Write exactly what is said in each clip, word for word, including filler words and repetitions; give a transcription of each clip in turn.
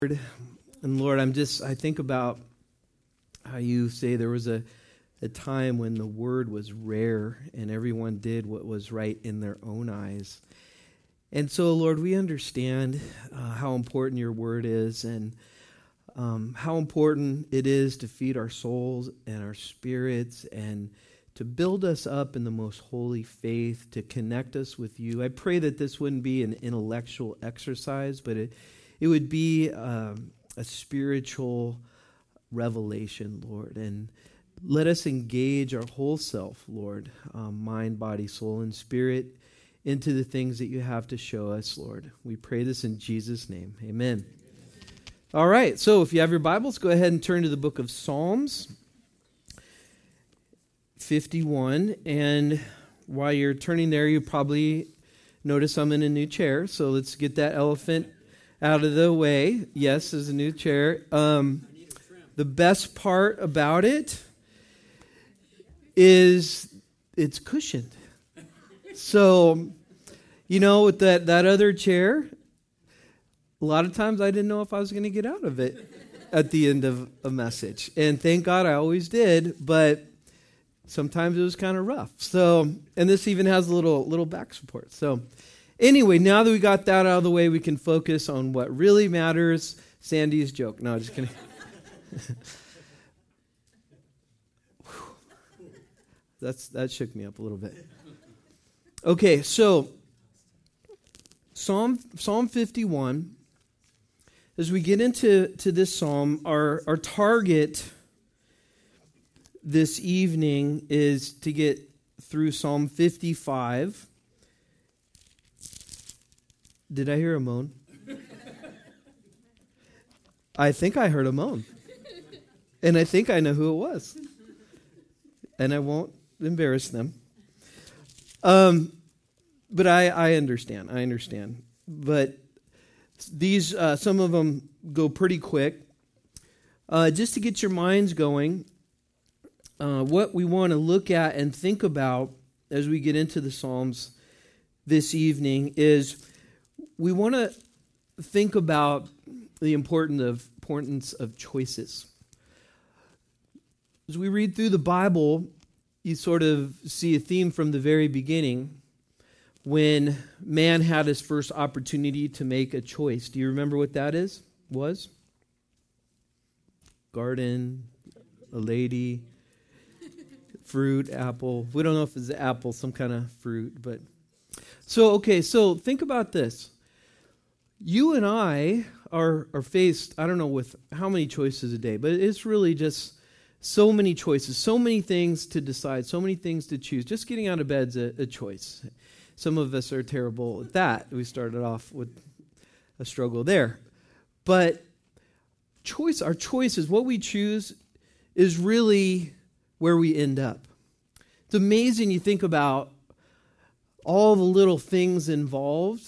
And Lord, I'm just, I think about how you say there was a, a time when the word was rare and everyone did what was right in their own eyes. And so, Lord, we understand uh, how important your word is and um, how important it is to feed our souls and our spirits and to build us up in the most holy faith, to connect us with you. I pray that this wouldn't be an intellectual exercise, but it, it would be um, a spiritual revelation, Lord. And let us engage our whole self, Lord, um, mind, body, soul, and spirit, into the things that you have to show us, Lord. We pray this in Jesus' name. Amen. All right, so if you have your Bibles, go ahead and turn to the book of Psalms fifty-one. And while you're turning there, you probably notice I'm in a new chair, so let's get that elephant out of the way. Yes, there's a new chair. Um, the best part about it is it's cushioned. So, you know, with that, that other chair, a lot of times I didn't know if I was going to get out of it at the end of a message. And thank God I always did, but sometimes it was kind of rough. So, and this even has a little little back support. So, anyway, now that we got that out of the way, we can focus on what really matters. Sandy's joke. No, just kidding. That's that shook me up a little bit. Okay, so Psalm Psalm fifty-one. As we get into to this psalm, our our target this evening is to get through Psalm fifty-five. Did I hear a moan? I think I heard a moan. And I think I know who it was. And I won't embarrass them. Um, but I, I understand. I understand. But these, uh, some of them go pretty quick. Uh, just to get your minds going, uh, what we want to look at and think about as we get into the Psalms this evening is we want to think about the importance of, importance of choices. As we read through the Bible, you sort of see a theme from the very beginning when man had his first opportunity to make a choice. Do you remember what that is? Was? Garden, a lady, fruit, apple. We don't know if it's an apple, some kind of fruit, but so okay, so think about this. You and I are are faced, I don't know with how many choices a day, but it's really just so many choices, so many things to decide, so many things to choose. Just getting out of bed's a, a choice. Some of us are terrible at that. We started off with a struggle there. But choice, our choices, what we choose is really where we end up. It's amazing you think about all the little things involved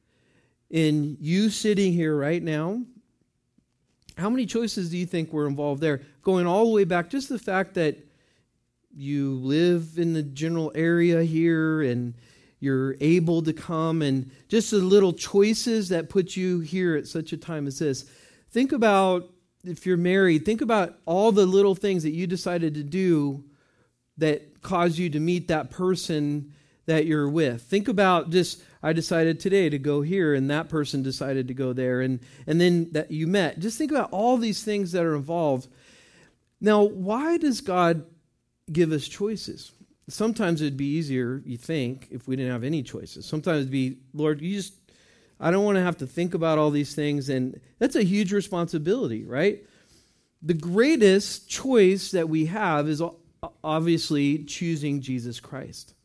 in you sitting here right now. How many choices do you think were involved there? Going all the way back, just the fact that you live in the general area here and you're able to come, and just the little choices that put you here at such a time as this. Think about, if you're married, think about all the little things that you decided to do that caused you to meet that person that you're with. Think about just, I decided today to go here, and that person decided to go there, and, and then that you met. Just think about all these things that are involved. Now, why does God give us choices? Sometimes it'd be easier, you think, if we didn't have any choices. Sometimes it'd be, Lord, you just, I don't want to have to think about all these things, and that's a huge responsibility, right? The greatest choice that we have is obviously choosing Jesus Christ.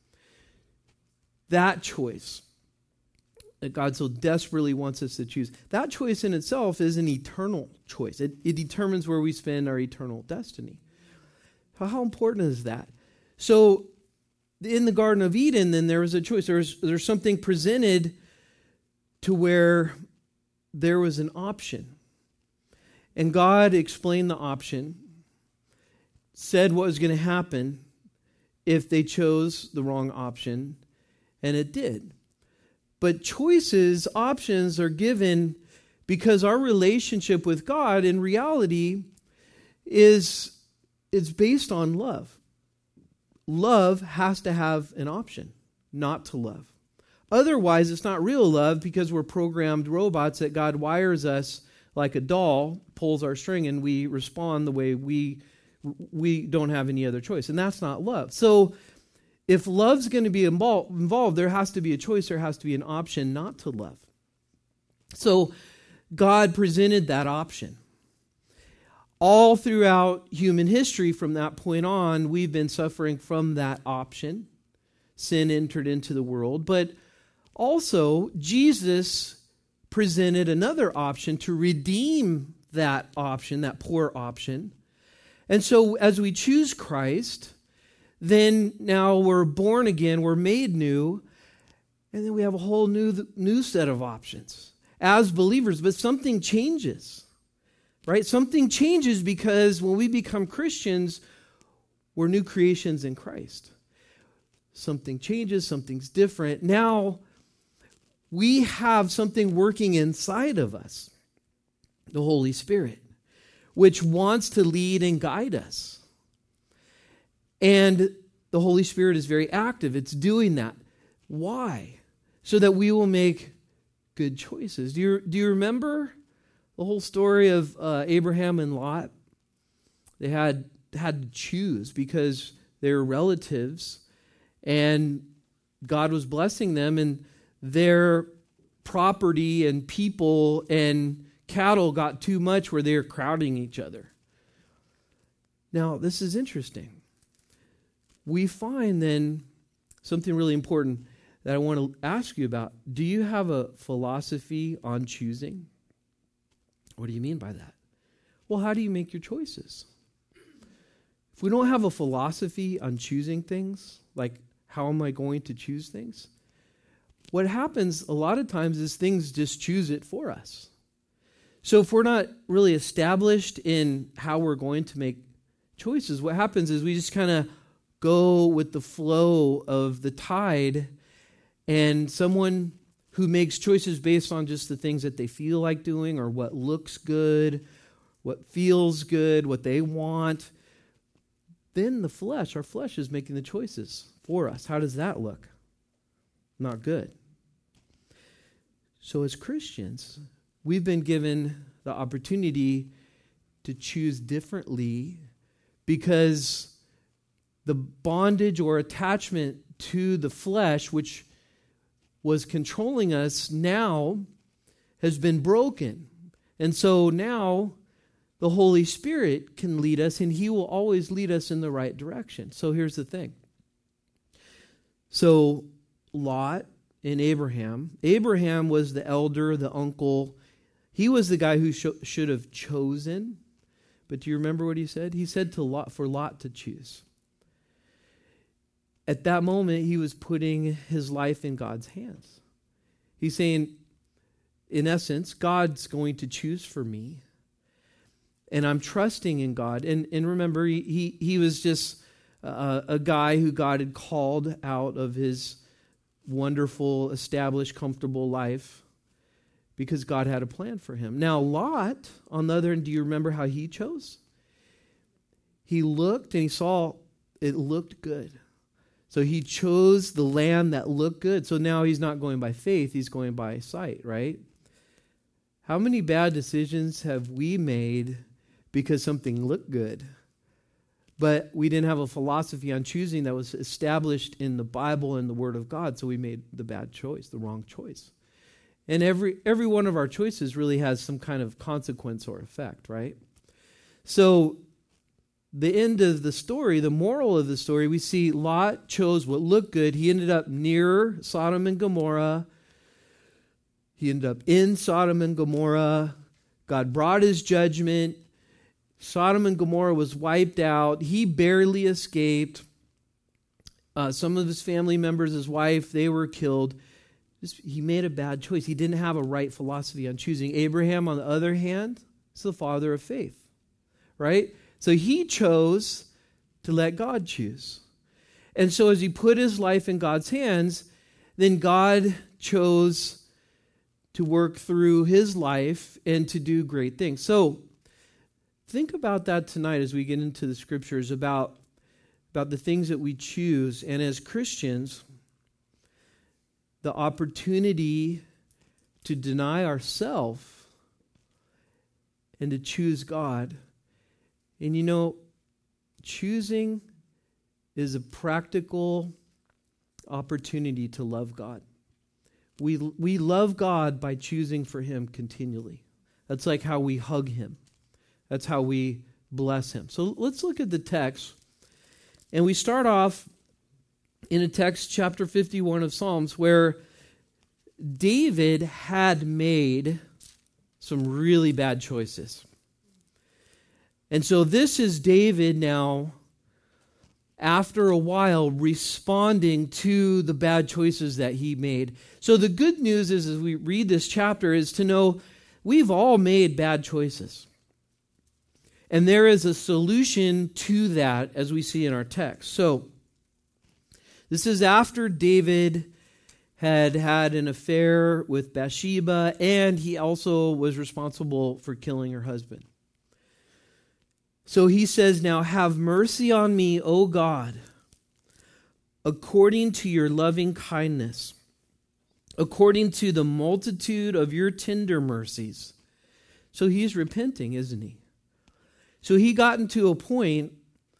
That choice that God so desperately wants us to choose, that choice in itself is an eternal choice. It, it determines where we spend our eternal destiny. How, how important is that? So in the Garden of Eden, then there was a choice. There's there's something presented to where there was an option. And God explained the option, said what was going to happen if they chose the wrong option, and it did. But choices, options are given because our relationship with God in reality is, is based on love. Love has to have an option not to love. Otherwise, it's not real love because we're programmed robots that God wires us like a doll, pulls our string, and we respond the way we we don't have any other choice. And that's not love. So if love's going to be involved, involved, there has to be a choice, there has to be an option not to love. So God presented that option. All throughout human history from that point on, we've been suffering from that option. Sin entered into the world, but also Jesus presented another option to redeem that option, that poor option. And so as we choose Christ, then now we're born again, we're made new, and then we have a whole new, new set of options as believers. But something changes, right? Something changes because when we become Christians, we're new creations in Christ. Something changes, something's different. Now, we have something working inside of us, the Holy Spirit, which wants to lead and guide us. And the Holy Spirit is very active. It's doing that. Why? So that we will make good choices. Do you, do you remember the whole story of uh, Abraham and Lot? They had, had to choose because they were relatives, and God was blessing them, and their property and people and cattle got too much where they were crowding each other. Now, this is interesting. We find then something really important that I want to ask you about. Do you have a philosophy on choosing? What do you mean by that? Well, how do you make your choices? If we don't have a philosophy on choosing things, like how am I going to choose things? What happens a lot of times is things just choose it for us. So if we're not really established in how we're going to make choices, what happens is we just kind of go with the flow of the tide, and someone who makes choices based on just the things that they feel like doing or what looks good, what feels good, what they want, then the flesh, our flesh is making the choices for us. How does that look? Not good. So as Christians, we've been given the opportunity to choose differently because the bondage or attachment to the flesh, which was controlling us, now has been broken. And so now the Holy Spirit can lead us, and He will always lead us in the right direction. So here's the thing. So Lot and Abraham. Abraham was the elder, the uncle. He was the guy who sh- should have chosen. But do you remember what he said? He said to Lot, for Lot to choose. At that moment, he was putting his life in God's hands. He's saying, in essence, God's going to choose for me. And I'm trusting in God. And, and remember, he, he, he was just a, a guy who God had called out of his wonderful, established, comfortable life because God had a plan for him. Now, Lot, on the other hand, do you remember how he chose? He looked and he saw it looked good. So he chose the land that looked good. So now he's not going by faith, he's going by sight, right? How many bad decisions have we made because something looked good, but we didn't have a philosophy on choosing that was established in the Bible and the Word of God, so we made the bad choice, the wrong choice. And every every one of our choices really has some kind of consequence or effect, right? So the end of the story, the moral of the story, we see Lot chose what looked good. He ended up near Sodom and Gomorrah. He ended up in Sodom and Gomorrah. God brought His judgment. Sodom and Gomorrah was wiped out. He barely escaped. Uh, some of his family members, his wife, they were killed. He made a bad choice. He didn't have a right philosophy on choosing. Abraham, on the other hand, is the father of faith, right? So he chose to let God choose. And so as he put his life in God's hands, then God chose to work through his life and to do great things. So think about that tonight as we get into the scriptures about, about the things that we choose. And as Christians, the opportunity to deny ourselves and to choose God. And you know, choosing is a practical opportunity to love God. We we love God by choosing for him continually. That's like how we hug him. That's how we bless him. So let's look at the text. And we start off in a text, chapter fifty-one of Psalms, where David had made some really bad choices. And so this is David now, after a while, responding to the bad choices that he made. So the good news is, as we read this chapter, is to know we've all made bad choices. And there is a solution to that, as we see in our text. So this is after David had had an affair with Bathsheba, and he also was responsible for killing her husband. So he says, now have mercy on me, O God, according to your loving kindness, according to the multitude of your tender mercies. So he's repenting, isn't he? So he got into a point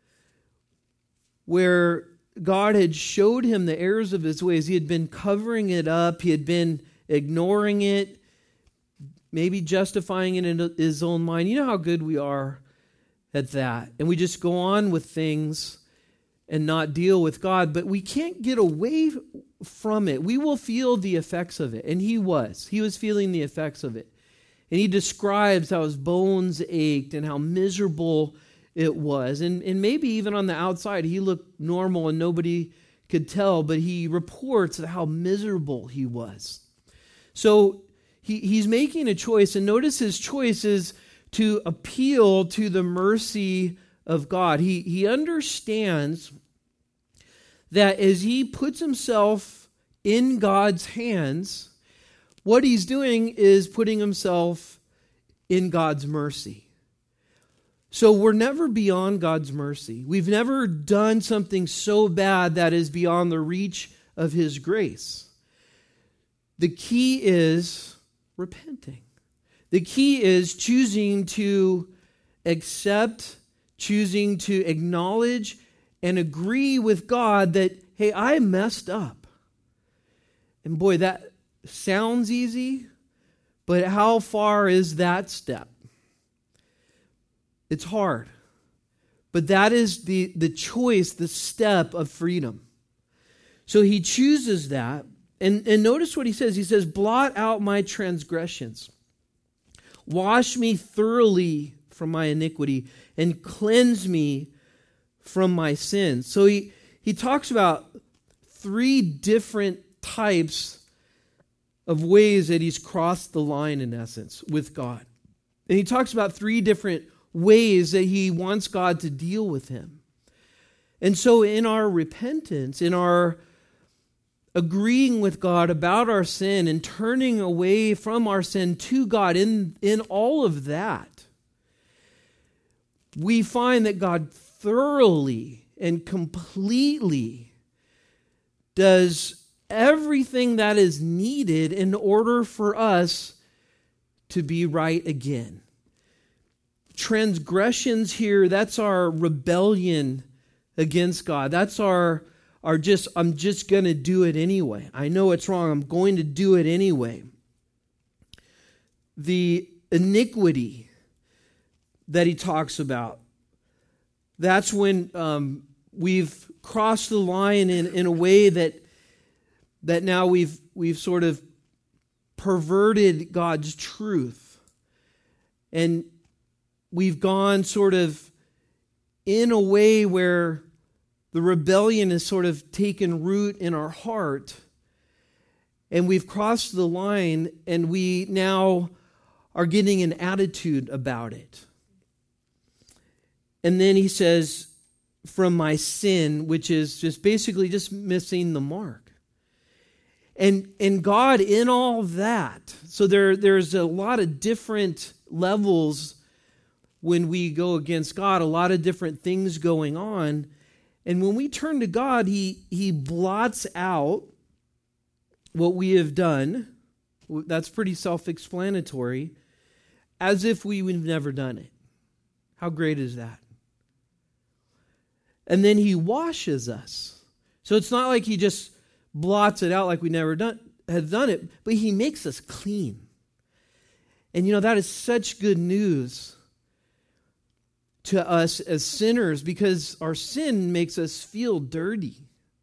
where God had showed him the errors of his ways. He had been covering it up. He had been ignoring it, maybe justifying it in his own mind. You know how good we are at that. And we just go on with things and not deal with God. But we can't get away from it. We will feel the effects of it. And he was. He was feeling the effects of it. And he describes how his bones ached and how miserable it was. And, and maybe even on the outside, he looked normal and nobody could tell, but he reports how miserable he was. So he, he's making a choice, and notice his choice is to appeal to the mercy of God. He, he understands that as he puts himself in God's hands, what he's doing is putting himself in God's mercy. So we're never beyond God's mercy. We've never done something so bad that is beyond the reach of his grace. The key is repenting. The key is choosing to accept, choosing to acknowledge and agree with God that, hey, I messed up. And boy, that sounds easy, but how far is that step? It's hard. But that is the, the choice, the step of freedom. So he chooses that. And, and notice what he says. He says, blot out my transgressions. Wash me thoroughly from my iniquity and cleanse me from my sins. So he, he talks about three different types of ways that he's crossed the line, in essence, with God. And he talks about three different ways that he wants God to deal with him. And so in our repentance, in our agreeing with God about our sin and turning away from our sin to God, in, in all of that, we find that God thoroughly and completely does everything that is needed in order for us to be right again. Transgressions here, that's our rebellion against God. That's our are just, I'm just going to do it anyway. I know it's wrong. I'm going to do it anyway. The iniquity that he talks about, that's when um, we've crossed the line in, in a way that that now we've we've sort of perverted God's truth. And we've gone sort of in a way where the rebellion has sort of taken root in our heart, and we've crossed the line, and we now are getting an attitude about it. And then he says, from my sin, which is just basically just missing the mark. And, and God in all that, so there, there's a lot of different levels when we go against God, a lot of different things going on. And when we turn to God, He, he blots out what we have done. That's pretty self-explanatory, as if we would have never done it. How great is that? And then He washes us. So it's not like He just blots it out like we never done have done it, but He makes us clean. And you know, that is such good news to us as sinners, because our sin makes us feel dirty.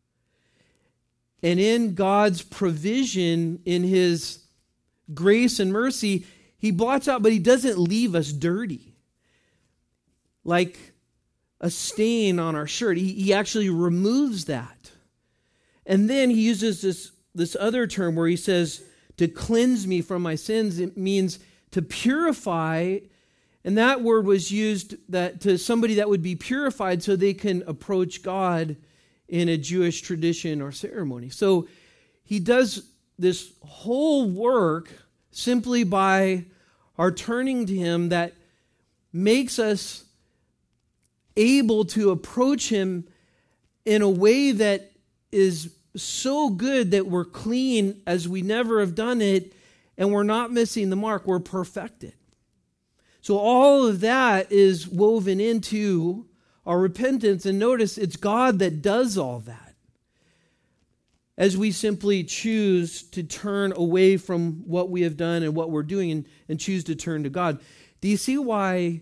And in God's provision, in His grace and mercy, He blots out, but He doesn't leave us dirty. Like a stain on our shirt. He, he actually removes that. And then He uses this, this other term where He says, to cleanse me from my sins. It means to purify. And that word was used that to somebody that would be purified so they can approach God in a Jewish tradition or ceremony. So He does this whole work simply by our turning to Him that makes us able to approach Him in a way that is so good that we're clean as we never have done it, and we're not missing the mark. We're perfected. So all of that is woven into our repentance. And notice it's God that does all that, as we simply choose to turn away from what we have done and what we're doing and, and choose to turn to God. Do you see why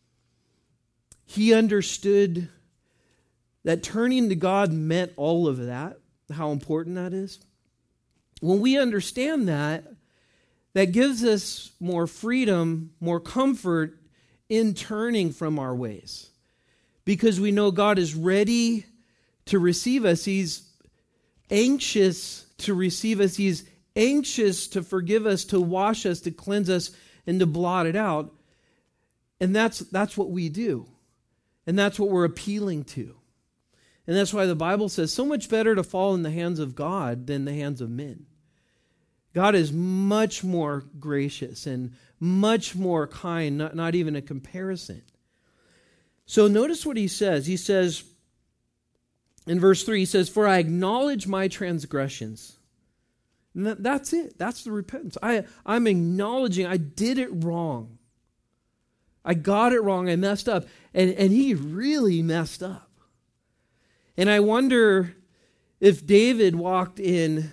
He understood that turning to God meant all of that? How important that is? When we understand that, that gives us more freedom, more comfort in turning from our ways. Because we know God is ready to receive us. He's anxious to receive us. He's anxious to forgive us, to wash us, to cleanse us, and to blot it out. And that's, that's what we do. And that's what we're appealing to. And that's why the Bible says so much better to fall in the hands of God than the hands of men. God is much more gracious and much more kind, not, not even a comparison. So notice what He says. He says in verse three, He says, for I acknowledge my transgressions. And that, that's it. That's the repentance. I, I'm acknowledging I did it wrong. I got it wrong. I messed up. And, and He really messed up. And I wonder if David walked in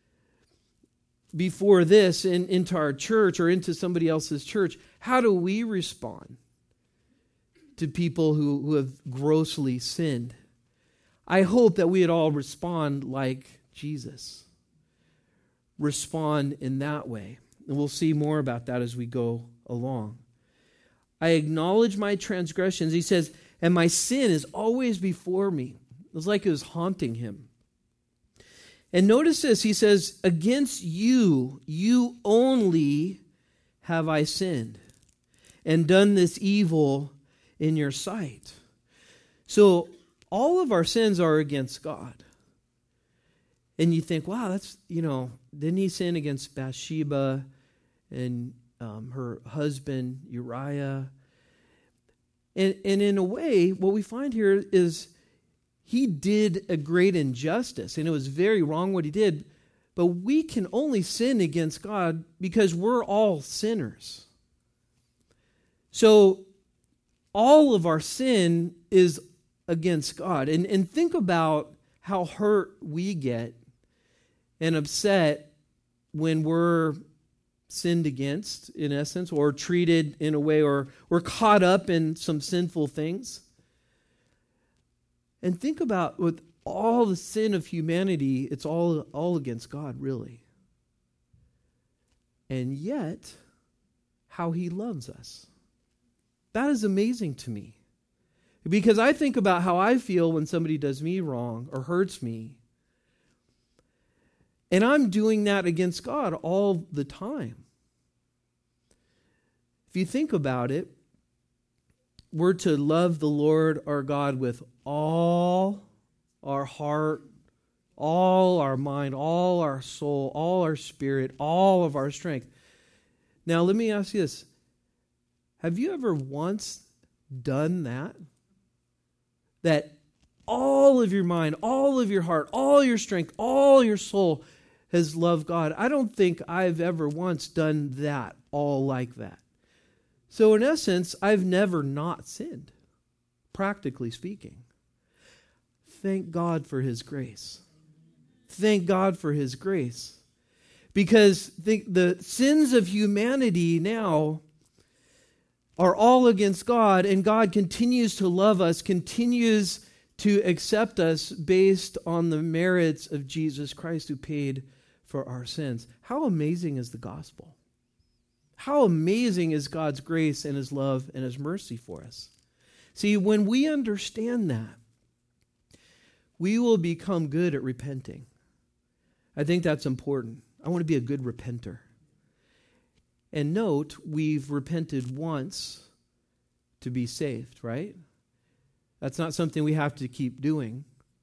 before this in, into our church or into somebody else's church, how do we respond to people who, who have grossly sinned? I hope that we would all respond like Jesus. Respond in that way. And we'll see more about that as we go along. I acknowledge my transgressions. He says, and my sin is always before me. It was like it was haunting him. And notice this, he says, against you, you only have I sinned and done this evil in your sight. So all of our sins are against God. And you think, wow, that's, you know, didn't he sin against Bathsheba and um, her husband Uriah? And, and in a way, what we find here is he did a great injustice, and it was very wrong what he did, but we can only sin against God because we're all sinners. So all of our sin is against God. And, and think about how hurt we get and upset when we're sinned against, in essence, or treated in a way, or we're caught up in some sinful things. And think about with all the sin of humanity, it's all, all against God, really. And yet, how he loves us. That is amazing to me. Because I think about how I feel when somebody does me wrong or hurts me. And I'm doing that against God all the time. If you think about it, we're to love the Lord our God with all our heart, all our mind, all our soul, all our spirit, all of our strength. Now, let me ask you this. Have you ever once done that? That all of your mind, all of your heart, all your strength, all your soul has loved God. I don't think I've ever once done that all like that. So in essence, I've never not sinned, practically speaking. Thank God for His grace. Thank God for His grace. Because the, the sins of humanity now are all against God, and God continues to love us, continues to accept us based on the merits of Jesus Christ who paid for our sins. How amazing is the gospel? How amazing is God's grace and His love and His mercy for us? See, when we understand that, we will become good at repenting. I think that's important. I want to be a good repenter. And note, we've repented once to be saved, right? That's not something we have to keep doing.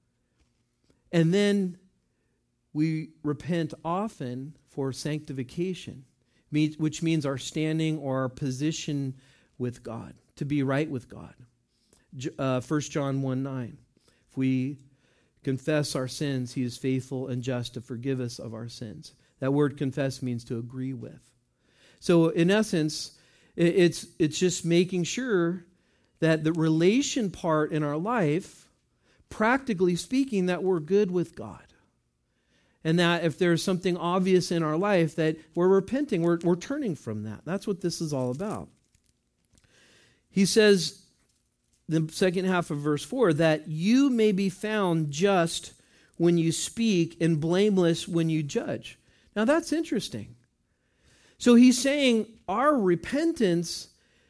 And then we repent often for sanctification, which means our standing or our position with God, to be right with God. Uh, First John one nine, if we confess our sins, He is faithful and just to forgive us of our sins. That word confess means to agree with. So in essence, it's it's just making sure that the relation part in our life, practically speaking, that we're good with God. And that if there's something obvious in our life, that we're repenting, we're, we're turning from that. That's what this is all about. He says, the second half of verse four, that you may be found just when you speak and blameless when you judge. Now that's interesting. So he's saying our repentance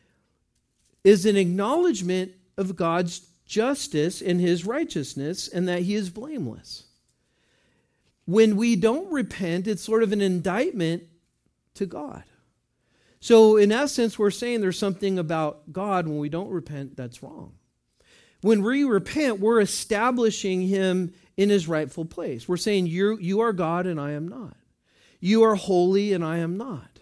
is an acknowledgement of God's justice and His righteousness and that He is blameless. When we don't repent, it's sort of an indictment to God. So in essence, we're saying there's something about God when we don't repent that's wrong. When we repent, we're establishing Him in His rightful place. We're saying you you are God and I am not. You are holy and I am not.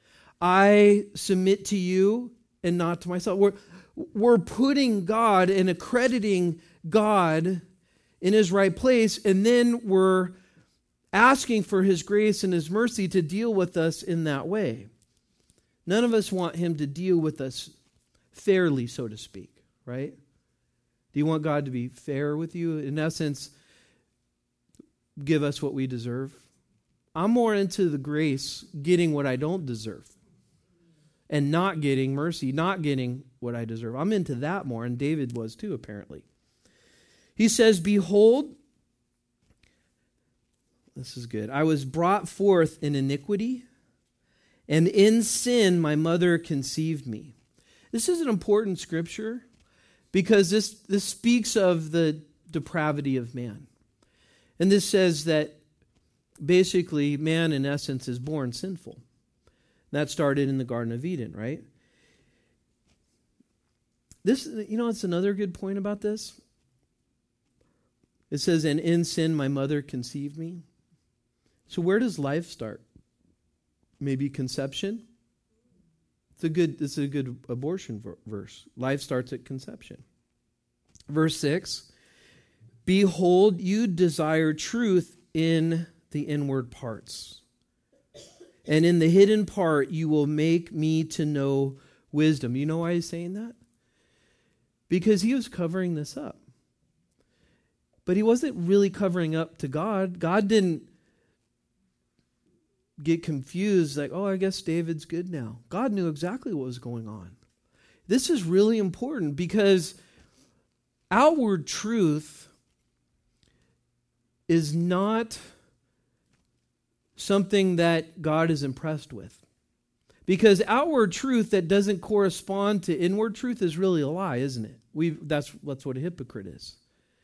I submit to you and not to myself. We're, we're putting God and accrediting God in His right place, and then we're asking for His grace and His mercy to deal with us in that way. None of us want Him to deal with us fairly, so to speak, right? Do you want God to be fair with you? In essence, give us what we deserve. I'm more into the grace, getting what I don't deserve, and not getting mercy, not getting what I deserve. I'm into that more, and David was too, apparently. He says, behold, this is good. I was brought forth in iniquity, and in sin my mother conceived me. This is an important scripture because this, this speaks of the depravity of man. And this says that basically man in essence is born sinful. That started in the Garden of Eden, right? This, you know, it's another good point about this. It says, and in sin my mother conceived me. So where does life start? Maybe conception? It's a good, it's a good abortion verse. Life starts at conception. Verse six, behold, you desire truth in the inward parts. And in the hidden part you will make me to know wisdom. You know why he's saying that? Because he was covering this up. But he wasn't really covering up to God. God didn't get confused like, oh, I guess David's good now. God knew exactly what was going on. This is really important because outward truth is not something that God is impressed with. Because outward truth that doesn't correspond to inward truth is really a lie, isn't it? We that's that's what a hypocrite is.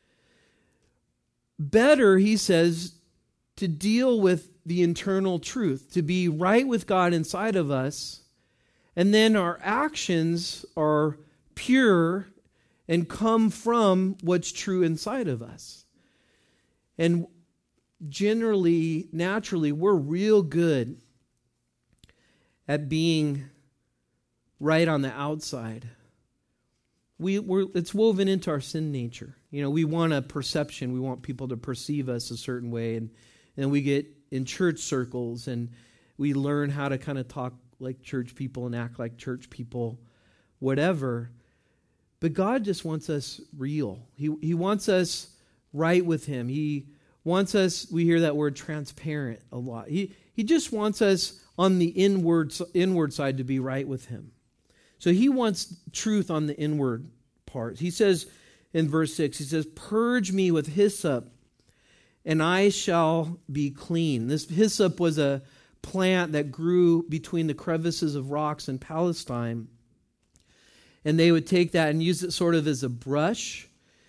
Better, he says, to deal with the internal truth, to be right with God inside of us, and then our actions are pure and come from what's true inside of us. And generally, naturally, we're real good at being right on the outside. We, we're, it's woven into our sin nature. You know, we want a perception. We want people to perceive us a certain way. And, and we get in church circles and we learn how to kind of talk like church people and act like church people, whatever. But God just wants us real. He, he wants us right with Him. He wants us, we hear that word transparent a lot. He, he just wants us on the inward, inward side to be right with Him. So He wants truth on the inward part. He says in verse six, He says, purge me with hyssop, and I shall be clean. This hyssop was a plant that grew between the crevices of rocks in Palestine. And they would take that and use it sort of as a brush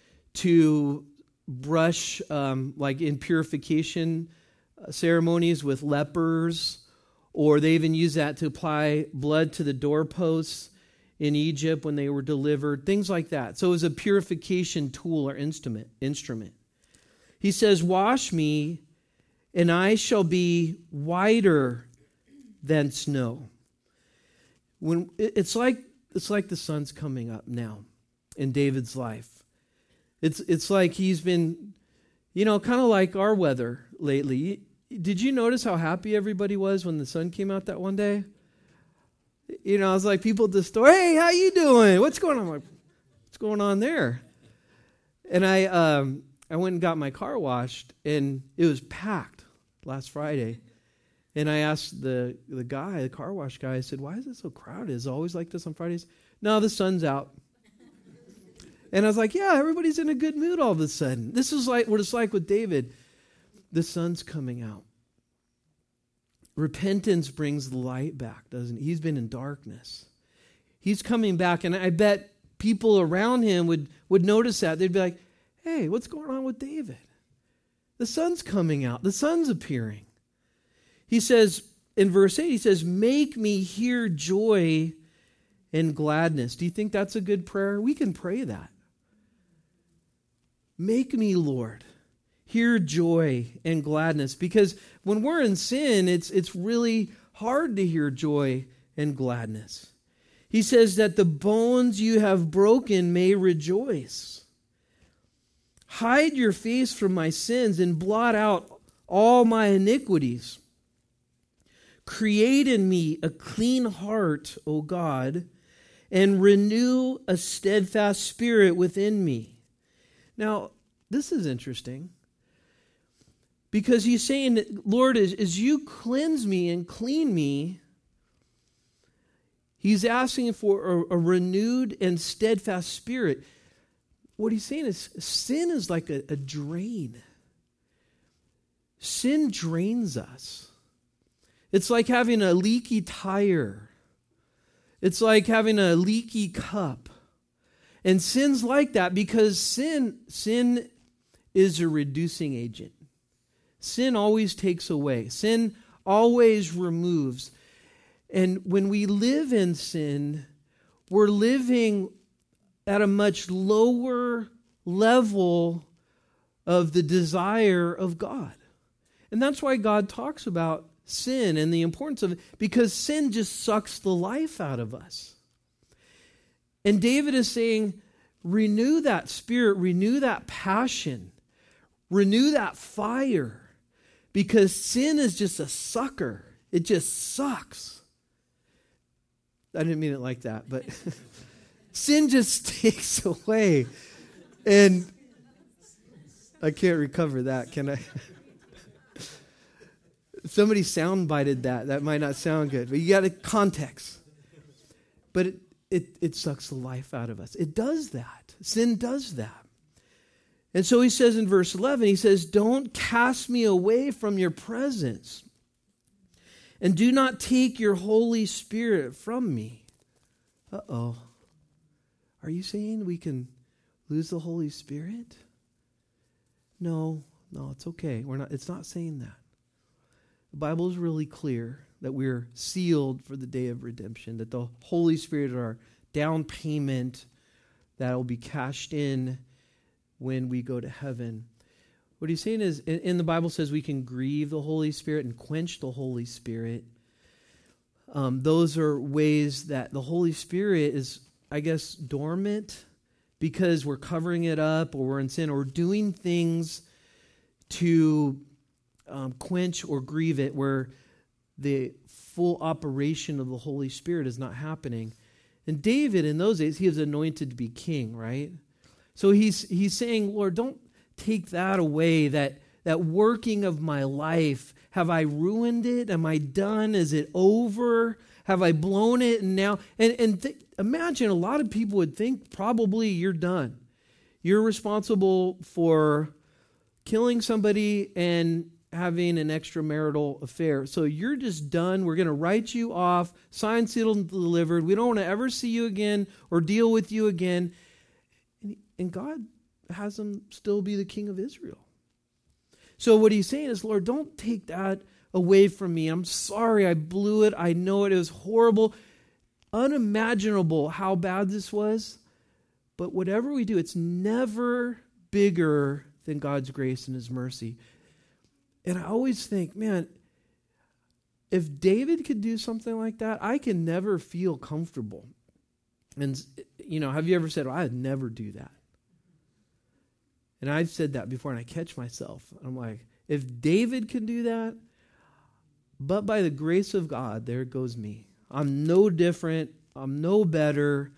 to brush, um, like in purification ceremonies with lepers, or they even use that to apply blood to the doorposts in Egypt when they were delivered, things like that. So it was a purification tool or instrument. instrument. He says, wash me, and I shall be whiter than snow. When it's like it's like the sun's coming up now in David's life. It's it's like he's been, you know, kind of like our weather lately. Did you notice how happy everybody was when the sun came out that one day? You know, I was like, people at the store, hey, how you doing? What's going on? I'm like, what's going on there? And I um, I went and got my car washed, and it was packed last Friday. And I asked the, the guy, the car wash guy, I said, why is it so crowded? Is it always like this on Fridays? No, the sun's out. And I was like, yeah, everybody's in a good mood all of a sudden. This is like what it's like with David. The sun's coming out. Repentance brings the light back, doesn't it? He's been in darkness. He's coming back, and I bet people around him would, would notice that. They'd be like, hey, what's going on with David? The sun's coming out. The sun's appearing. He says, in verse eight, he says, make me hear joy and gladness. Do you think that's a good prayer? We can pray that. Make me, Lord, hear joy and gladness. Because when we're in sin, it's, it's really hard to hear joy and gladness. He says that the bones you have broken may rejoice. Hide your face from my sins and blot out all my iniquities. Create in me a clean heart, O God, and renew a steadfast spirit within me. Now, this is interesting because he's saying, that, Lord, as, as you cleanse me and clean me, he's asking for a, a renewed and steadfast spirit. What he's saying is sin is like a, a drain. Sin drains us. It's like having a leaky tire. It's like having a leaky cup. And sin's like that because sin, sin is a reducing agent. Sin always takes away. Sin always removes. And when we live in sin, we're living at a much lower level of the desire of God. And that's why God talks about sin and the importance of it, because sin just sucks the life out of us. And David is saying, renew that spirit, renew that passion, renew that fire, because sin is just a sucker. It just sucks. I didn't mean it like that, but sin just takes away. And I can't recover that, can I? Somebody soundbited that. That might not sound good, but you got a context. But it, it, it sucks the life out of us. It does that. Sin does that. And so he says in verse eleven, he says, don't cast me away from your presence, and do not take your Holy Spirit from me. Uh-oh. Are you saying we can lose the Holy Spirit? No, no, it's okay. We're not. It's not saying that. The Bible is really clear that we're sealed for the day of redemption, that the Holy Spirit is our down payment that will be cashed in when we go to heaven. What he's saying is, in, in the Bible says we can grieve the Holy Spirit and quench the Holy Spirit. Um, those are ways that the Holy Spirit is, I guess, dormant because we're covering it up or we're in sin or doing things to um, quench or grieve it where the full operation of the Holy Spirit is not happening. And David, in those days, he was anointed to be king, right? So he's he's saying, Lord, don't take that away, that, that working of my life. Have I ruined it? Am I done? Is it over? Have I blown it? And now, and, and th- imagine a lot of people would think probably you're done. You're responsible for killing somebody and having an extramarital affair. So you're just done. We're going to write you off, signed, sealed, and delivered. We don't want to ever see you again or deal with you again. And, and God has him still be the king of Israel. So what he's saying is, Lord, don't take that away from me. I'm sorry I blew it. I know it. It was horrible, unimaginable how bad this was. But whatever we do, it's never bigger than God's grace and his mercy. And I always think, man, if David could do something like that, I can never feel comfortable. And, you know, have you ever said, well, I'd never do that? And I've said that before, and I catch myself. I'm like, if David can do that, but by the grace of God, there goes me. I'm no different. I'm no better.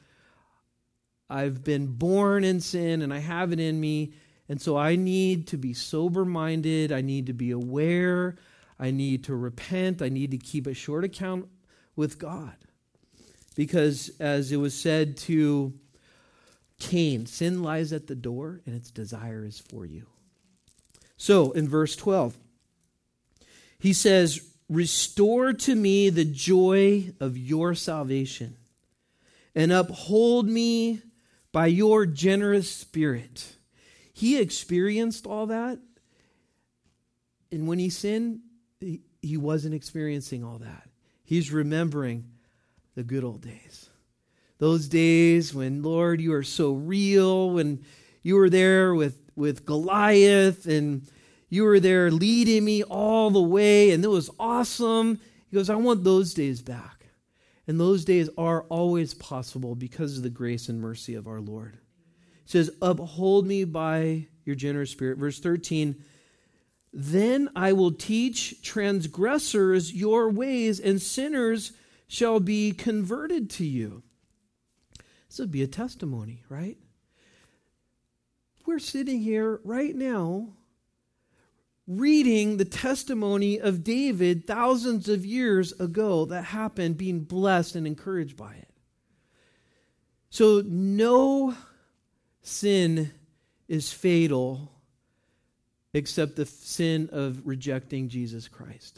I've been born in sin, and I have it in me. And so I need to be sober-minded. I need to be aware. I need to repent. I need to keep a short account with God. Because as it was said to Cain, sin lies at the door, and its desire is for you. So, in verse twelve, he says, restore to me the joy of your salvation, and uphold me by your generous spirit. He experienced all that, and when he sinned, he, he wasn't experiencing all that. He's remembering the good old days. Those days when, Lord, you are so real, when you were there with, with Goliath, and you were there leading me all the way, and it was awesome. He goes, I want those days back. And those days are always possible because of the grace and mercy of our Lord. He says, uphold me by your generous spirit. Verse thirteen, then I will teach transgressors your ways, and sinners shall be converted to you. This would be a testimony, right? We're sitting here right now reading the testimony of David thousands of years ago that happened, being blessed and encouraged by it. So no sin is fatal except the sin of rejecting Jesus Christ.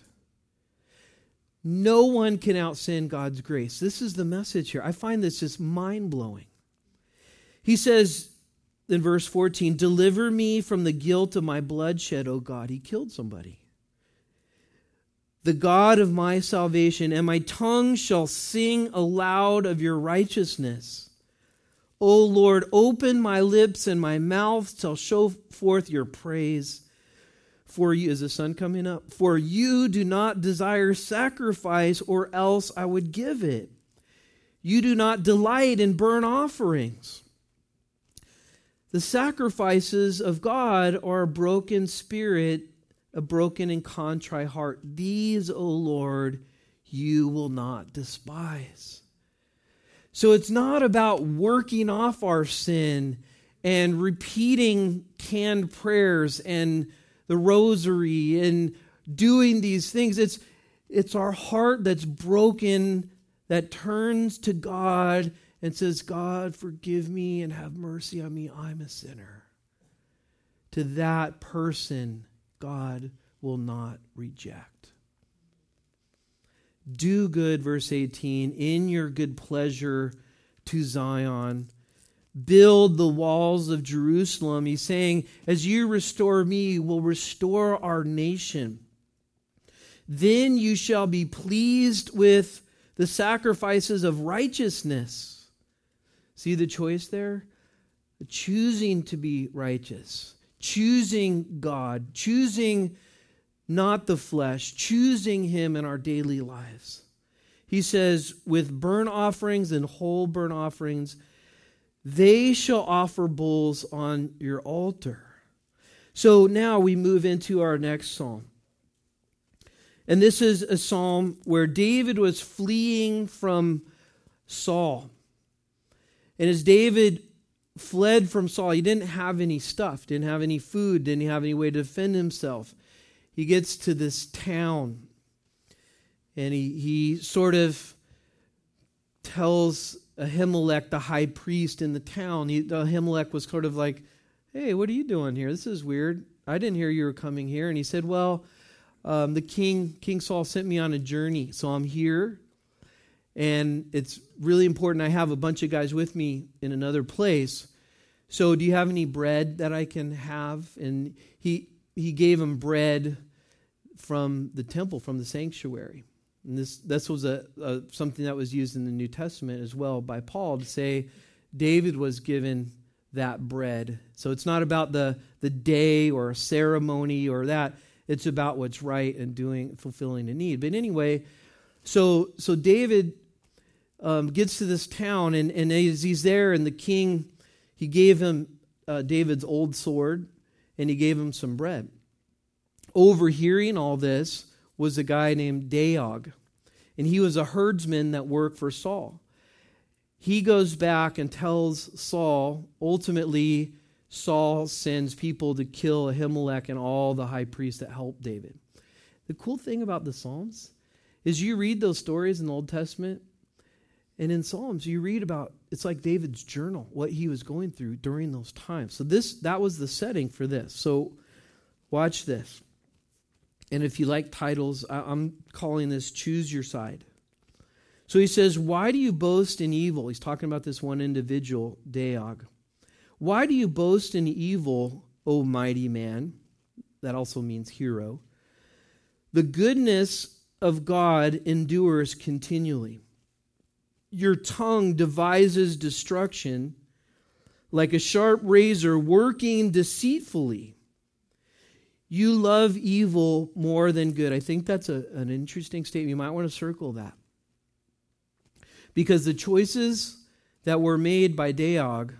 No one can out-sin God's grace. This is the message here. I find this just mind-blowing. He says in verse fourteen, deliver me from the guilt of my bloodshed, O God. He killed somebody. The God of my salvation, and my tongue shall sing aloud of your righteousness. O Lord, open my lips, and my mouth shall show forth your praise. For you, is the sun coming up? For you do not desire sacrifice, or else I would give it. You do not delight in burnt offerings. The sacrifices of God are a broken spirit, a broken and contrite heart. These, O Lord, you will not despise. So it's not about working off our sin and repeating canned prayers and the rosary and doing these things. It's, it's our heart that's broken, that turns to God and says, God, forgive me and have mercy on me. I'm a sinner. To that person, God will not reject. Do good, verse eighteen, in your good pleasure to Zion. Build the walls of Jerusalem. He's saying, as you restore me, will restore our nation. Then you shall be pleased with the sacrifices of righteousness. See the choice there? Choosing to be righteous. choosing God, choosing not the flesh, choosing him in our daily lives. He says, with burnt offerings and whole burnt offerings, they shall offer bulls on your altar. So now we move into our next psalm. And this is a psalm where David was fleeing from Saul. And as David fled from Saul, he didn't have any stuff, didn't have any food, didn't have any way to defend himself. He gets to this town, and he, he sort of tells Ahimelech, the high priest in the town. He, Ahimelech was sort of like, hey, what are you doing here? This is weird. I didn't hear you were coming here. And he said, well, um, the king, King Saul sent me on a journey, so I'm here. And it's really important. I have a bunch of guys with me in another place. So do you have any bread that I can have? And he he gave him bread from the temple, from the sanctuary. And this this was a, a something that was used in the New Testament as well by Paul to say David was given that bread. So it's not about the, the day or a ceremony or that. It's about what's right and doing, fulfilling a need. But anyway, so so David um, gets to this town, and, and as he's there, and the king, he gave him uh, David's old sword, and he gave him some bread. Overhearing all this was a guy named Doeg, and he was a herdsman that worked for Saul. He goes back and tells Saul, ultimately, Saul sends people to kill Ahimelech and all the high priests that helped David. The cool thing about the Psalms is you read those stories in the Old Testament, and in Psalms you read about, it's like David's journal, what he was going through during those times. So this that was the setting for this. So watch this. And if you like titles, I'm calling this Choose Your Side. So he says, why do you boast in evil? He's talking about this one individual, Doeg. Why do you boast in evil, O mighty man? That also means hero. The goodness of God endures continually. Your tongue devises destruction like a sharp razor working deceitfully. You love evil more than good. I think that's a, an interesting statement. You might want to circle that. Because the choices that were made by Doeg,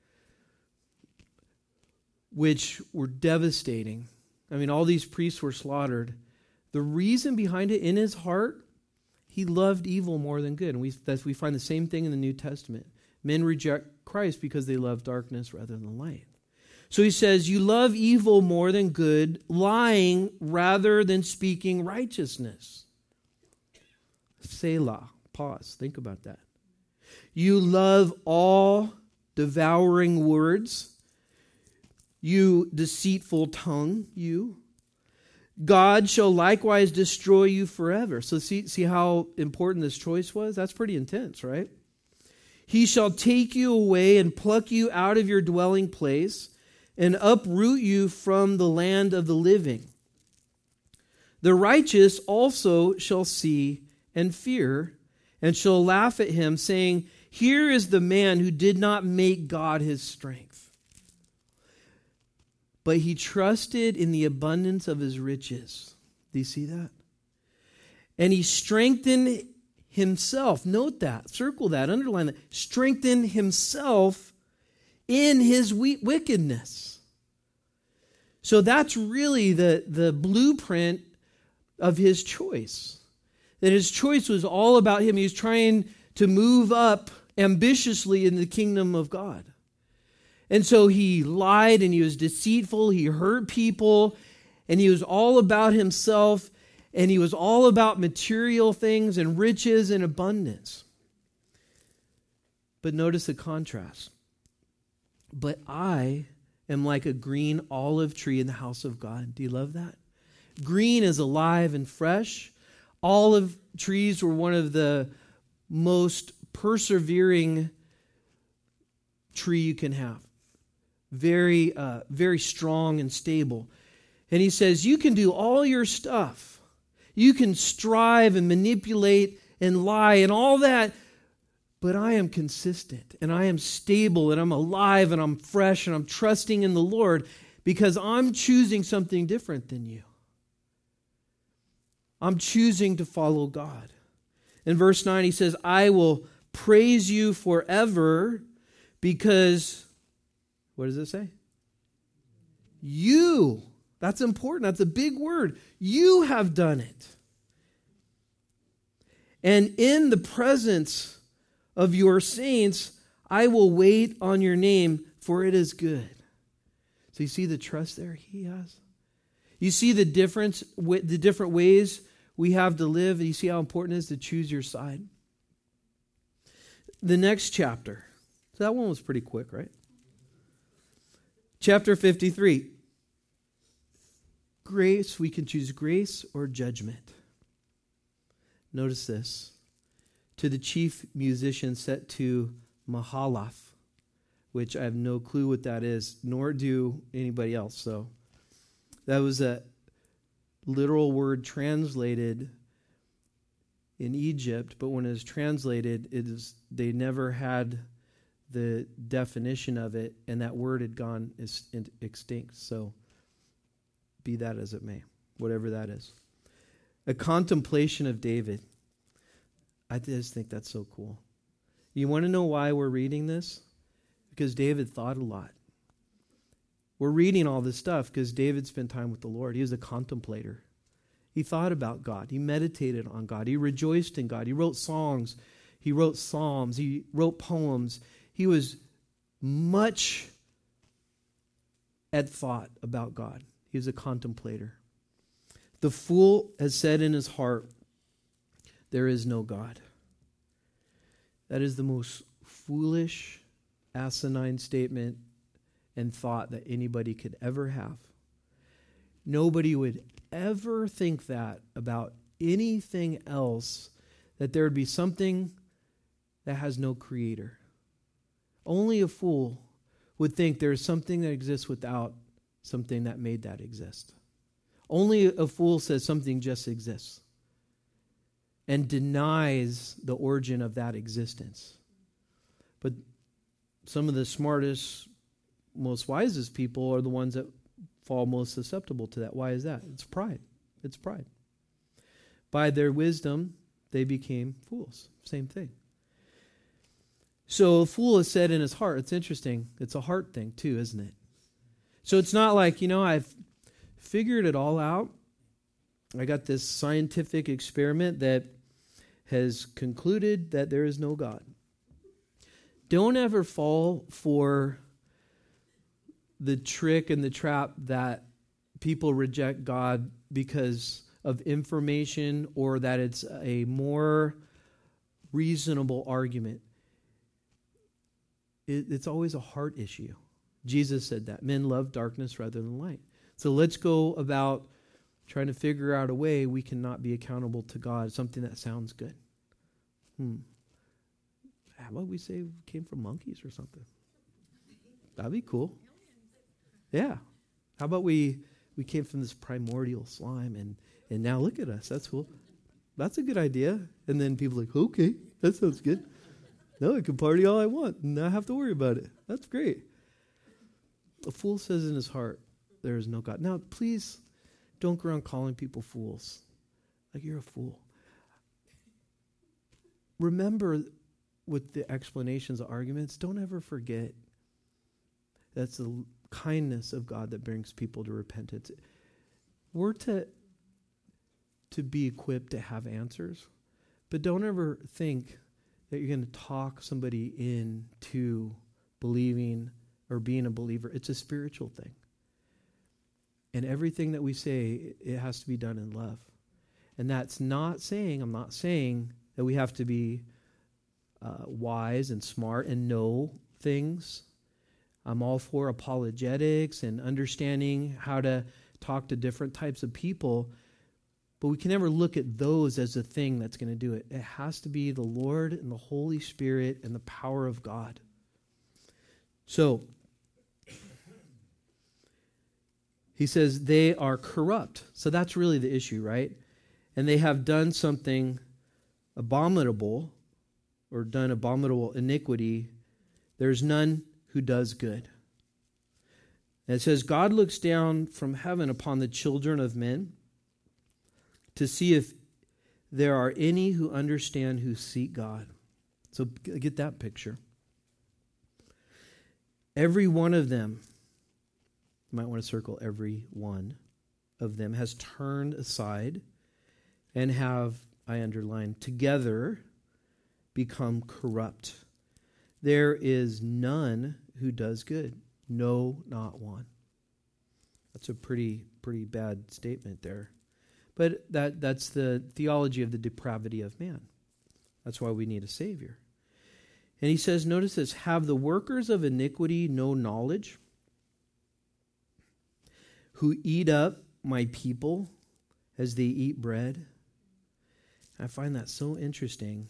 which were devastating. I mean, all these priests were slaughtered. The reason behind it, in his heart, he loved evil more than good. And we, that's, we find the same thing in the New Testament. Men reject Christ because they love darkness rather than light. So he says, you love evil more than good, lying rather than speaking righteousness. Selah. Pause. Think about that. You love all devouring words. You deceitful tongue, you. God shall likewise destroy you forever. So see, see how important this choice was? That's pretty intense, right? He shall take you away and pluck you out of your dwelling place and uproot you from the land of the living. The righteous also shall see and fear and shall laugh at him, saying, here is the man who did not make God his strength, but he trusted in the abundance of his riches. Do you see that? And he strengthened himself. Note that. Circle that. Underline that. Strengthened himself in his wickedness. So that's really the, the blueprint of his choice. That his choice was all about him. He was trying to move up ambitiously in the kingdom of God. And so he lied and he was deceitful. He hurt people and he was all about himself and he was all about material things and riches and abundance. But notice the contrast. But I am like a green olive tree in the house of God. Do you love that? Green is alive and fresh. Olive trees were one of the most persevering tree you can have. Very, uh, very strong and stable. And he says, you can do all your stuff. You can strive and manipulate and lie and all that, but I am consistent and I am stable and I'm alive and I'm fresh and I'm trusting in the Lord because I'm choosing something different than you. I'm choosing to follow God. In verse nine, he says, I will praise you forever because, what does it say? You. That's important. That's a big word. You have done it. And in the presence of your saints, I will wait on your name, for it is good. So you see the trust there he has? You see the difference, the different ways we have to live? You see how important it is to choose your side? The next chapter. So that one was pretty quick, right? Chapter fifty-three. Grace, we can choose grace or judgment. Notice this. To the chief musician set to Mahalath, which I have no clue what that is, nor do anybody else. So that was a literal word translated in Egypt, but when it was translated, it is they never had the definition of it, and that word had gone extinct. So be that as it may, whatever that is. A contemplation of David. I just think that's so cool. You want to know why we're reading this? Because David thought a lot. We're reading all this stuff because David spent time with the Lord. He was a contemplator. He thought about God. He meditated on God. He rejoiced in God. He wrote songs. He wrote psalms. He wrote poems. He was much at thought about God. He was a contemplator. The fool has said in his heart, there is no God. That is the most foolish, asinine statement and thought that anybody could ever have. Nobody would ever think that about anything else, that there would be something that has no creator. Only a fool would think there is something that exists without something that made that exist. Only a fool says something just exists and denies the origin of that existence. But some of the smartest, most wisest people are the ones that fall most susceptible to that. Why is that? It's pride. It's pride. By their wisdom, they became fools. Same thing. So a fool has said in his heart, it's interesting, it's a heart thing too, isn't it? So it's not like, you know, I've figured it all out. I got this scientific experiment that has concluded that there is no God. Don't ever fall for the trick and the trap that people reject God because of information or that it's a more reasonable argument. It, it's always a heart issue. Jesus said that. Men love darkness rather than light. So let's go about trying to figure out a way we cannot be accountable to God, something that sounds good. Hmm. How about we say we came from monkeys or something? That'd be cool. Yeah. How about we we came from this primordial slime and, and now look at us. That's cool. That's a good idea. And then people are like, okay, that sounds good. No, I can party all I want and not have to worry about it. That's great. A fool says in his heart, there is no God. Now, please don't go around calling people fools. Like, you're a fool. Remember, with the explanations, the arguments, don't ever forget that's the kindness of God that brings people to repentance. We're to, to be equipped to have answers, but don't ever think that you're going to talk somebody into believing or being a believer. It's a spiritual thing. And everything that we say, it has to be done in love. And that's not saying, I'm not saying that we have to be uh, wise and smart and know things. I'm all for apologetics and understanding how to talk to different types of people. But we can never look at those as a thing that's going to do it. It has to be the Lord and the Holy Spirit and the power of God. So, he says they are corrupt. So that's really the issue, right? And they have done something abominable or done abominable iniquity. There's none who does good. And it says, God looks down from heaven upon the children of men to see if there are any who understand, who seek God. So get that picture. Every one of them, you might want to circle every one of them, has turned aside and have, I underline, together become corrupt. There is none who does good. No, not one. That's a pretty, pretty bad statement there. But that, that's the theology of the depravity of man. That's why we need a Savior. And he says, notice this, have the workers of iniquity no knowledge, who eat up my people as they eat bread? I find that so interesting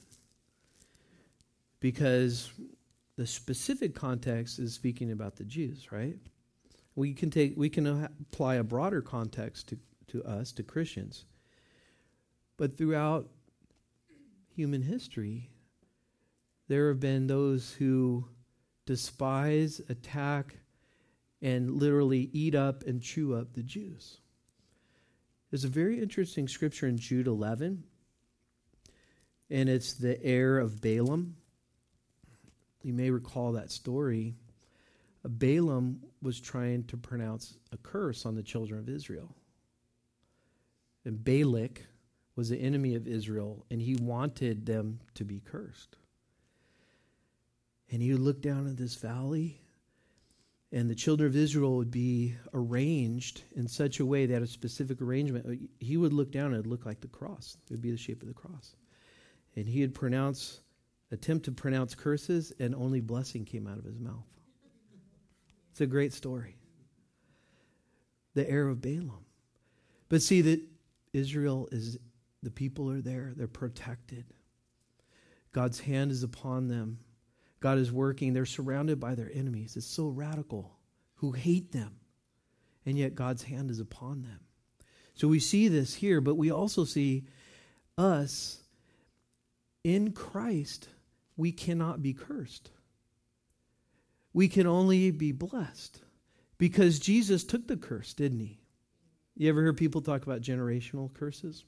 because the specific context is speaking about the Jews, right? We can take, we can apply a broader context to, to us, to Christians. But throughout human history, there have been those who despise, attack, and literally eat up and chew up the Jews. There's a very interesting scripture in Jude eleven, and it's the heir of Balaam. You may recall that story. Balaam was trying to pronounce a curse on the children of Israel. And Balak was the enemy of Israel, and he wanted them to be cursed. And he would look down at this valley, and the children of Israel would be arranged in such a way, they had a specific arrangement. He would look down and it would look like the cross. It would be the shape of the cross. And he would pronounce attempt to pronounce curses, and only blessing came out of his mouth. It's a great story. The heir of Balaam. But see that Israel is, the people are there. They're protected. God's hand is upon them. God is working. They're surrounded by their enemies. It's so radical, who hate them. And yet God's hand is upon them. So we see this here, but we also see us in Christ. We cannot be cursed. We can only be blessed because Jesus took the curse, didn't he? You ever hear people talk about generational curses?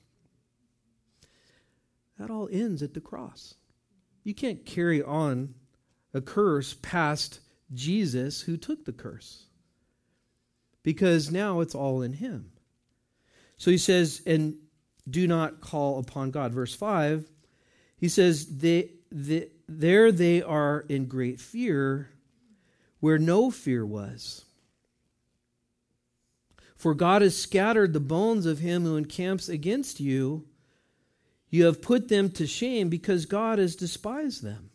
That all ends at the cross. You can't carry on a curse past Jesus who took the curse because now it's all in him. So he says, and do not call upon God. Verse five, he says, they, they, there they are in great fear where no fear was. For God has scattered the bones of him who encamps against you. You have put them to shame because God has despised them.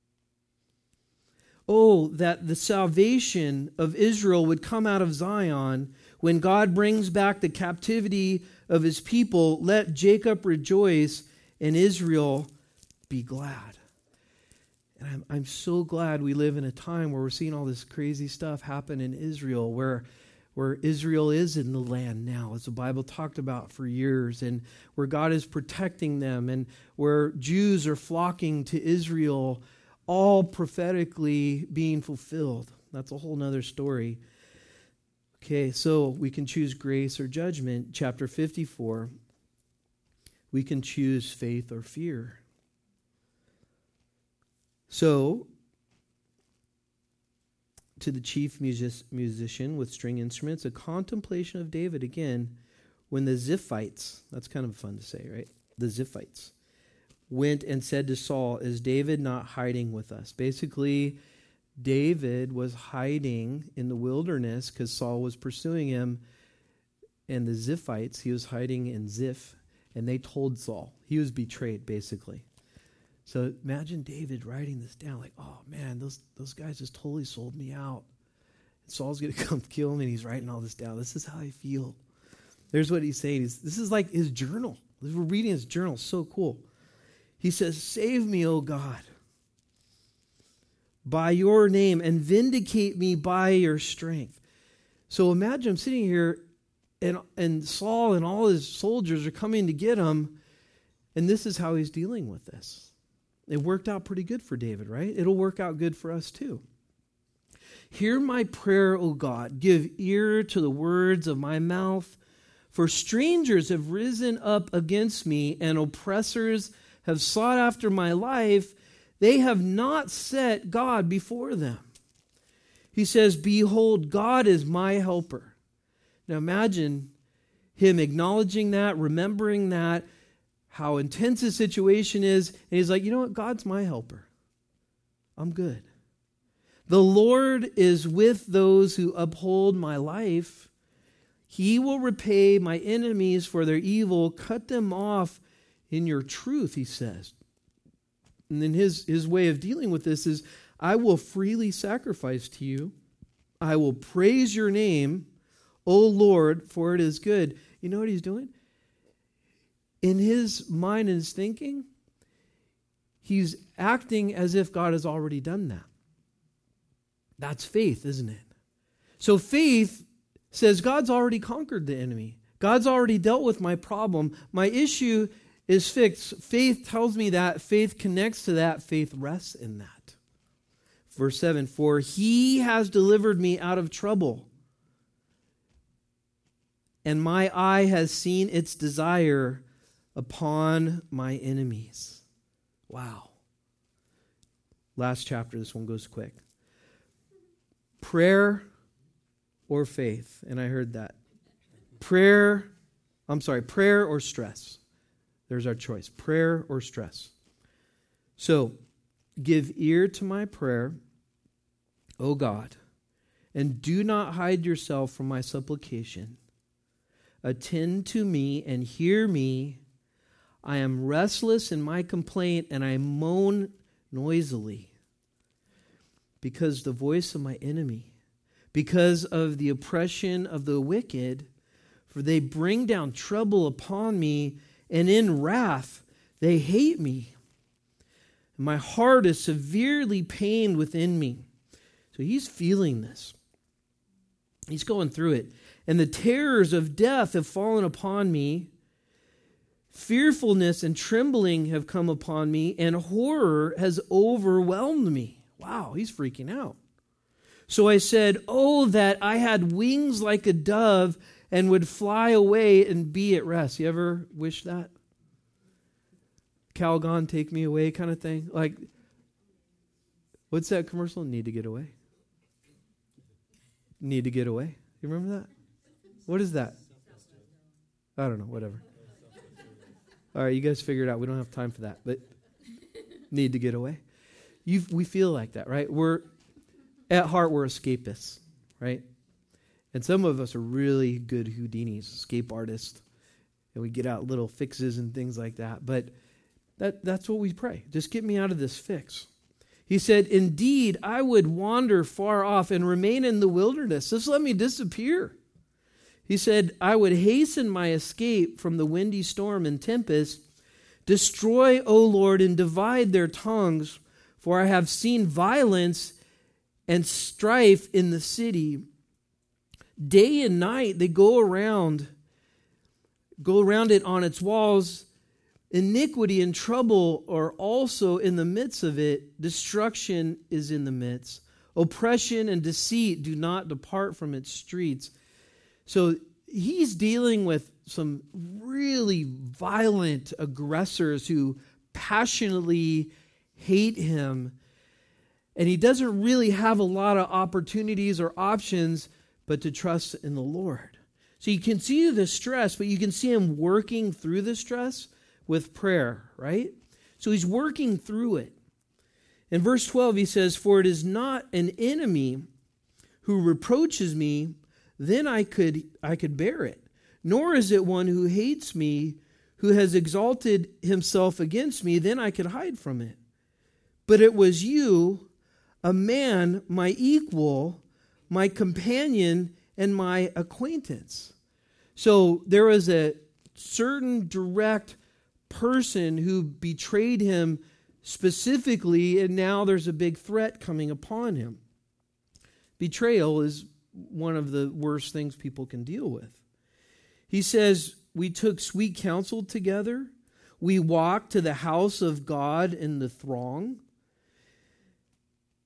Oh, that the salvation of Israel would come out of Zion. When God brings back the captivity of his people, let Jacob rejoice and Israel be glad. And I'm, I'm so glad we live in a time where we're seeing all this crazy stuff happen in Israel, where, where Israel is in the land now, as the Bible talked about for years, and where God is protecting them, and where Jews are flocking to Israel, all prophetically being fulfilled. That's a whole nother story. Okay, so we can choose grace or judgment. Chapter fifty-four, we can choose faith or fear. So, to the chief music- musician with string instruments, a contemplation of David again, when the Ziphites, that's kind of fun to say, right? The Ziphites went and said to Saul, is David not hiding with us? Basically, David was hiding in the wilderness because Saul was pursuing him. And the Ziphites, he was hiding in Ziph, and they told Saul. He was betrayed, basically. So imagine David writing this down like, oh man, those those guys just totally sold me out. And Saul's going to come kill me, and he's writing all this down. This is how I feel. There's what he's saying. He's, this is like his journal. We're reading his journal. So cool. He says, save me, O God, by your name, and vindicate me by your strength. So imagine I'm sitting here, and, and Saul and all his soldiers are coming to get him, and this is how he's dealing with this. It worked out pretty good for David, right? It'll work out good for us too. Hear my prayer, O God. Give ear to the words of my mouth. For strangers have risen up against me, and oppressors have sought after my life. They have not set God before them. He says, behold, God is my helper. Now imagine him acknowledging that, remembering that, how intense his situation is. And he's like, you know what? God's my helper. I'm good. The Lord is with those who uphold my life. He will repay my enemies for their evil, cut them off in your truth, he says. And then his, his way of dealing with this is, I will freely sacrifice to you. I will praise your name, O Lord, for it is good. You know what he's doing? In his mind and his thinking, he's acting as if God has already done that. That's faith, isn't it? So faith says God's already conquered the enemy. God's already dealt with my problem. My issue is fixed. Faith tells me that. Faith connects to that. Faith rests in that. Verse seven, for he has delivered me out of trouble, and my eye has seen its desire upon my enemies. Wow. Last chapter, this one goes quick. Prayer or faith, and I heard that. Prayer, I'm sorry, prayer or stress. There's our choice, prayer or stress. So, give ear to my prayer, O God, and do not hide yourself from my supplication. Attend to me and hear me. I am restless in my complaint, and I moan noisily because the voice of my enemy, because of the oppression of the wicked, for they bring down trouble upon me, and in wrath they hate me. My heart is severely pained within me. So he's feeling this. He's going through it. And the terrors of death have fallen upon me. Fearfulness and trembling have come upon me, and horror has overwhelmed me. Wow, he's freaking out. So I said, oh, that I had wings like a dove and would fly away and be at rest. You ever wish that? Calgon, take me away kind of thing? Like, what's that commercial? Need to get away. Need to get away. You remember that? What is that? I don't know, whatever. All right, you guys figure it out. We don't have time for that, but need to get away. You, we feel like that, right? We're, at heart, we're escapists, right? And some of us are really good Houdinis, escape artists, and we get out little fixes and things like that. But that, that's what we pray. Just get me out of this fix. He said, indeed, I would wander far off and remain in the wilderness. Just let me disappear. He said, I would hasten my escape from the windy storm and tempest. Destroy, O Lord, and divide their tongues, for I have seen violence and strife in the city. Day and night they go around, go around it on its walls. Iniquity and trouble are also in the midst of it. Destruction is in the midst. Oppression and deceit do not depart from its streets. So he's dealing with some really violent aggressors who passionately hate him. And he doesn't really have a lot of opportunities or options but to trust in the Lord. So you can see the stress, but you can see him working through the stress with prayer, right? So he's working through it. In verse twelve, he says, for it is not an enemy who reproaches me, then I could I could bear it. Nor is it one who hates me, who has exalted himself against me, then I could hide from it. But it was you, a man, my equal, my companion, and my acquaintance. So there was a certain direct person who betrayed him specifically, and now there's a big threat coming upon him. Betrayal is one of the worst things people can deal with. He says, we took sweet counsel together. We walked to the house of God in the throng.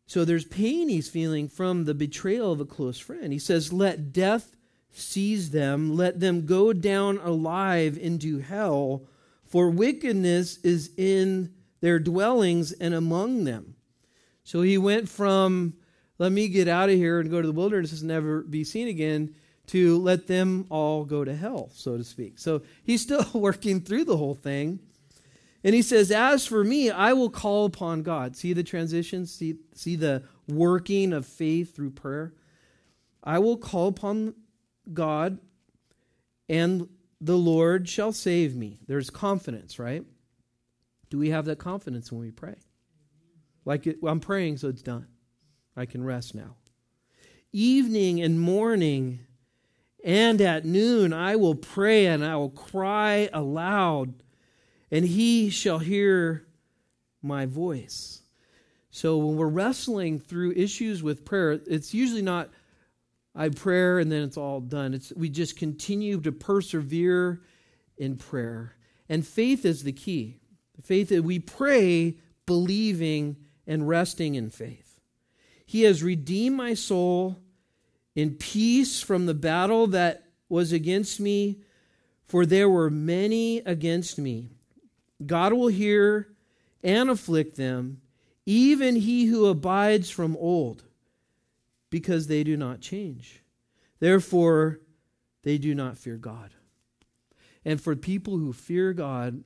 So there's pain he's feeling from the betrayal of a close friend. He says, let death seize them. Let them go down alive into hell, for wickedness is in their dwellings and among them. So he went from, let me get out of here and go to the wilderness and never be seen again, to let them all go to hell, so to speak. So he's still working through the whole thing. And he says, as for me, I will call upon God. See the transition? See, see the working of faith through prayer? I will call upon God, and the Lord shall save me. There's confidence, right? Do we have that confidence when we pray? Like it, I'm praying, so it's done. I can rest now. Evening and morning and at noon I will pray, and I will cry aloud, and he shall hear my voice. So when we're wrestling through issues with prayer, it's usually not I pray and then it's all done. It's we just continue to persevere in prayer. And faith is the key. Faith that we pray believing and resting in faith. He has redeemed my soul in peace from the battle that was against me, for there were many against me. God will hear and afflict them, even he who abides from old, because they do not change. Therefore, they do not fear God. And for people who fear God,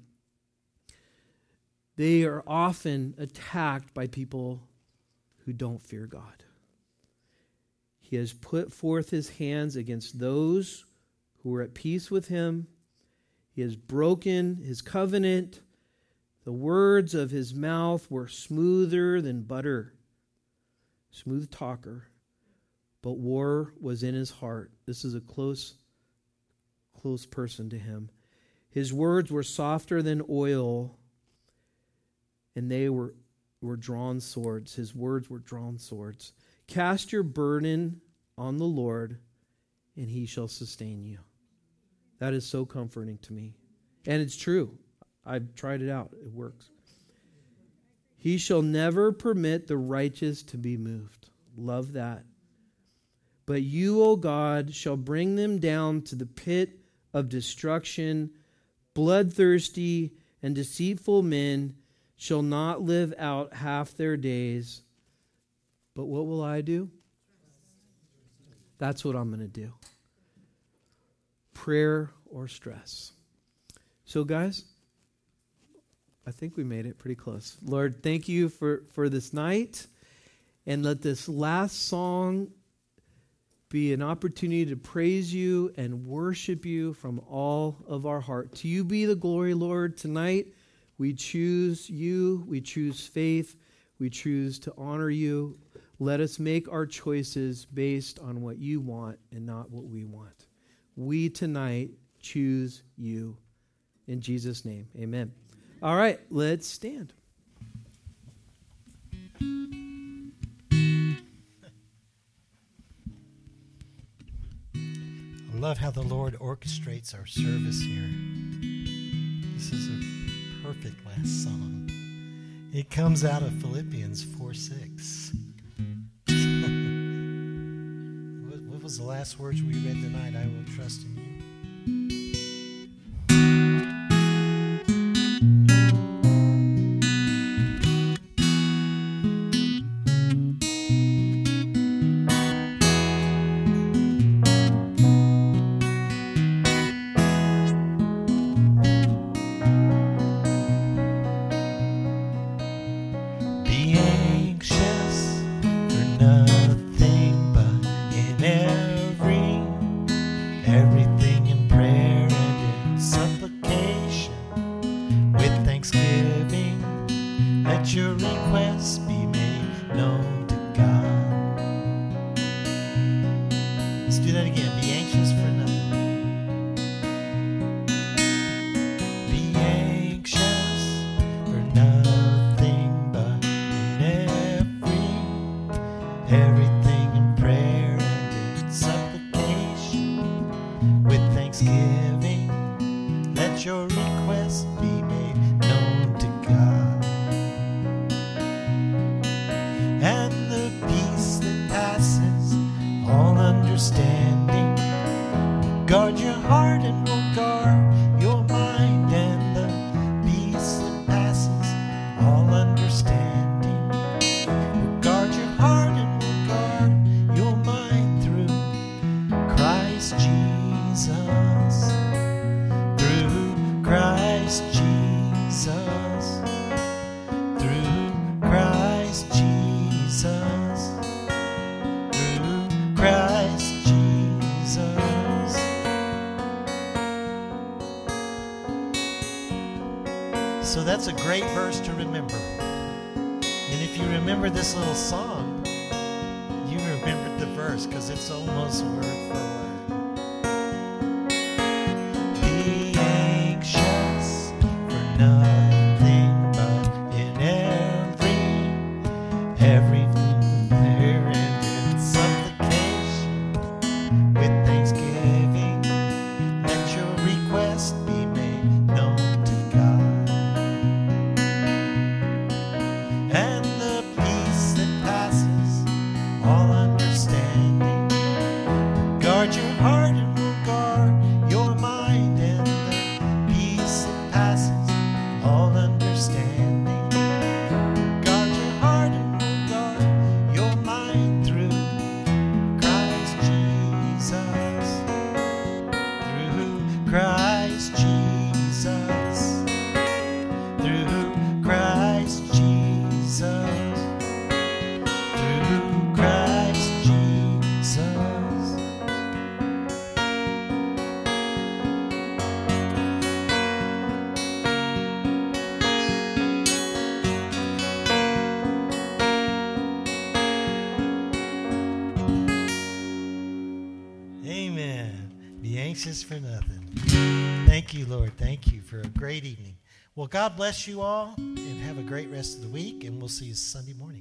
they are often attacked by people who don't fear God. He has put forth his hands against those who are at peace with him. He has broken his covenant. The words of his mouth were smoother than butter. Smooth talker. But war was in his heart. This is a close, close person to him. His words were softer than oil, and they were, were drawn swords. His words were drawn swords. Cast your burden on the Lord, and he shall sustain you. That is so comforting to me. And it's true. I've tried it out. It works. He shall never permit the righteous to be moved. Love that. But you, O God, shall bring them down to the pit of destruction. Bloodthirsty and deceitful men shall not live out half their days. But what will I do? That's what I'm going to do. Prayer or stress. So guys, I think we made it pretty close. Lord, thank you for, for this night. And let this last song be an opportunity to praise you and worship you from all of our heart. To you be the glory, Lord. Tonight we choose you. We choose faith. We choose to honor you. Let us make our choices based on what you want and not what we want. We tonight choose you. In Jesus' name, amen. All right, let's stand. I love how the Lord orchestrates our service here. This is a perfect last song. It comes out of Philippians four six. what, what was the last words we read tonight? I will trust in you. And the understanding. Guard your heart and will guard your mind, and the peace that passes all understanding. Will guard your heart and will guard your mind through Christ Jesus. Through Christ Jesus. Through Christ Jesus. Through Christ Jesus. So that's a great verse to remember. And if you remember this little song, you remembered the verse because it's almost word for word. Be anxious for nothing, but in every, everything with prayer and in supplication, with thanksgiving, let your request be made known to God. And the peace that passes all understanding, guard your heart and will guard your mind, and the peace that passes all understanding, guard your heart and will guard your mind through Christ Jesus. Through Christ Jesus. Through Christ Jesus. Through Christ Jesus. Amen. Be anxious for nothing. Thank you, Lord. Thank you for a great evening. Well, God bless you all, and have a great rest of the week, and we'll see you Sunday morning.